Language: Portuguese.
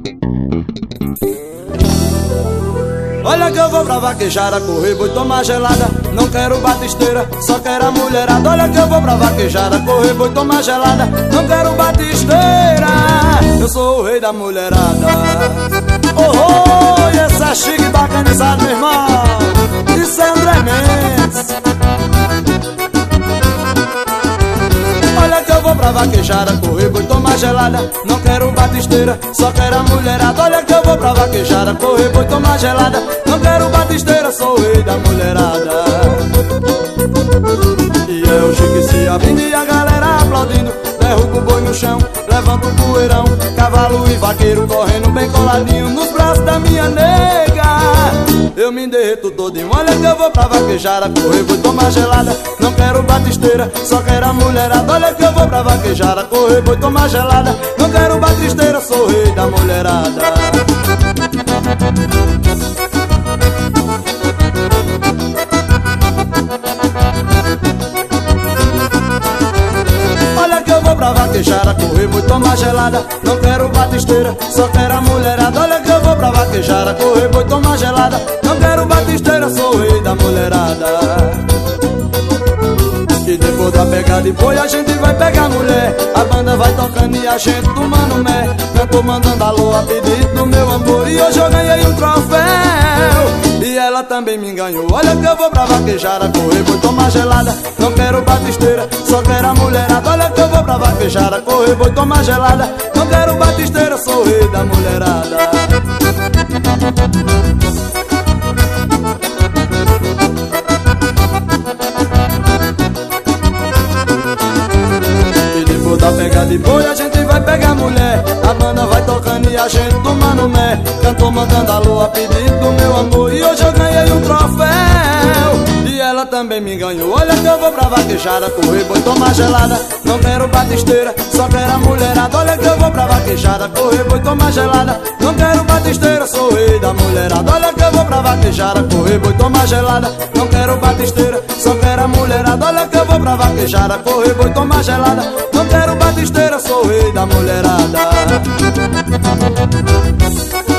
Olha que eu vou pra vaquejada, correr, vou tomar gelada. Não quero batisteira, só quero a mulherada. Olha que eu vou pra vaquejada, correr, vou tomar gelada. Não quero batisteira, eu sou o rei da mulherada. Oh, oh, e essa chique bacanizada, meu irmão. Isso é André Mendes. Olha que eu vou pra vaquejada, correr, vou tomar gelada. Não quero batisteira, só quero a mulherada. Olha que eu vou pra vaquejada, correr, vou tomar gelada. Não quero batisteira, sou o rei da mulherada. E é o chique se abrindo e a galera aplaudindo. Derrubo o boi no chão, levanto o poeirão. Cavalo e vaqueiro correndo bem coladinho nos braços da minha nega. Eu me derreto todinho. Olha que eu vou pra vaquejada, correr, vou tomar gelada. Não quero batisteira, só quero a mulherada. Olha que eu vou pra vaquejada, correr, vou tomar gelada. Não quero batisteira, sou o rei da mulherada. Pra vaquejada, correr, vou tomar gelada. Não quero batisteira, só quero a mulherada. Olha que eu vou pra vaquejada, correr, vou tomar gelada. Não quero batisteira, sou o rei da mulherada. E depois da pegada e boi a gente vai pegar mulher. A banda vai tocando e a gente tomando mé. Eu tô mandando alô a pedido do meu amor. E hoje eu ganhei um troféu e ela também me ganhou. Olha que eu vou pra vaquejada, correr, vou tomar gelada. Não quero batisteira, só quero a mulherada. Olha que eu vou pra vaquejada, correr, vou tomar gelada. Não quero batisteira, sou o rei da mulherada. E depois da pegada e boi a gente vai pegar mulher. A banda vai tocando e a gente tomando mé. Cantor mandando alô a pedido do meu amor. E hoje eu ganhei um troféu e ela também me ganhou. Olha que eu vou pra vaquejada, correr, vou tomar gelada. Não quero batisteira, só quero a mulherada. Olha que eu vou pra vaquejada, correr, vou tomar gelada. Não quero batisteira, sou o rei da mulherada. Olha que eu vou pra vaquejada, correr, vou tomar gelada. Não quero batisteira, só quero a mulherada. Olha que eu vou pra vaquejada, correr, vou tomar gelada. Não quero batisteira, sou o rei da mulherada.